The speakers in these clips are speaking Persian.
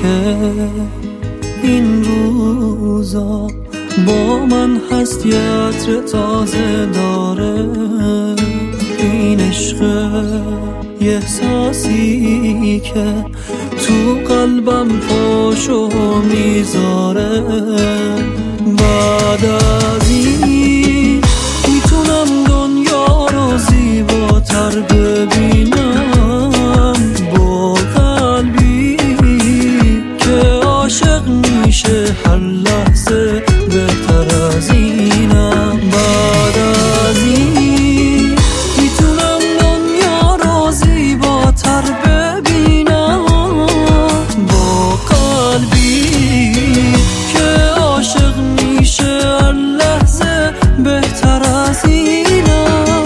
که این روزا با من هست، یه عطر تازه داره. این عشق یه احساسی که تو قلبم پاشو میذاره. بعد از این میتونم دنیا رو زیباتر ببینم، با قلبی که عاشق میشه هر لحظه بهتر از اینم. بعد از این میتونم دنیا رو زیباتر ببینم، با قلبی که عاشق میشه هر لحظه بهتر از اینم.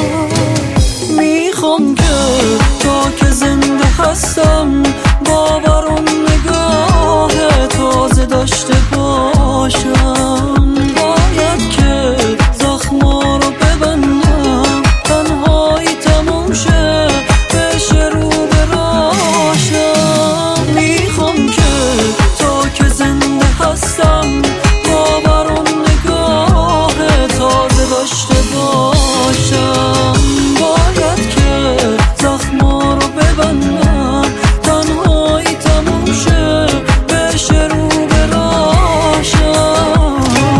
میخوام که تا که زنده هستم باور نگاه تازه داشته باشم. باید که زخما رو ببندم، تنهایی تموم شه بشه رو براشم. میخوام که تا که زنده هستم باور نگاه تازه داشته باشم. باید که زخما رو ببندم، تنهایی تموم شه بشه رو براشم.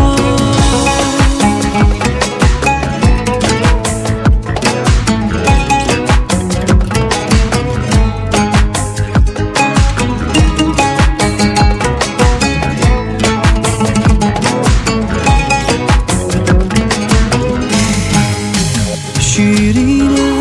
شیرینه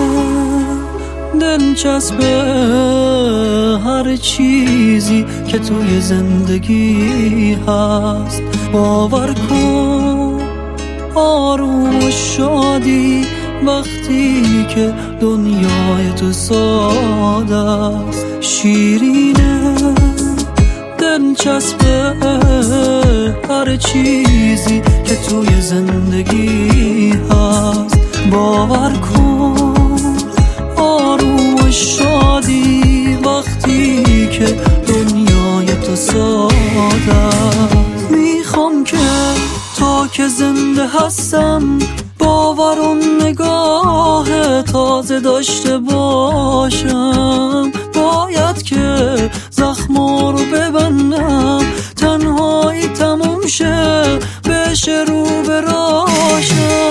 دلچسبه هر چیزی که توی زندگی هست. باور کن آروم و شادی وقتی که دنیای تو ساده است. شیرینه دلچسبه هر چیزی که توی زندگی هست. باور کن آروم و شادی وقتی که دنیای تو ساده است. میخوام که تا که زنده هستم باور و نگاه تازه داشته باشم. باید که زخما رو ببندم، تنهایی تموم شه بشه رو براشم.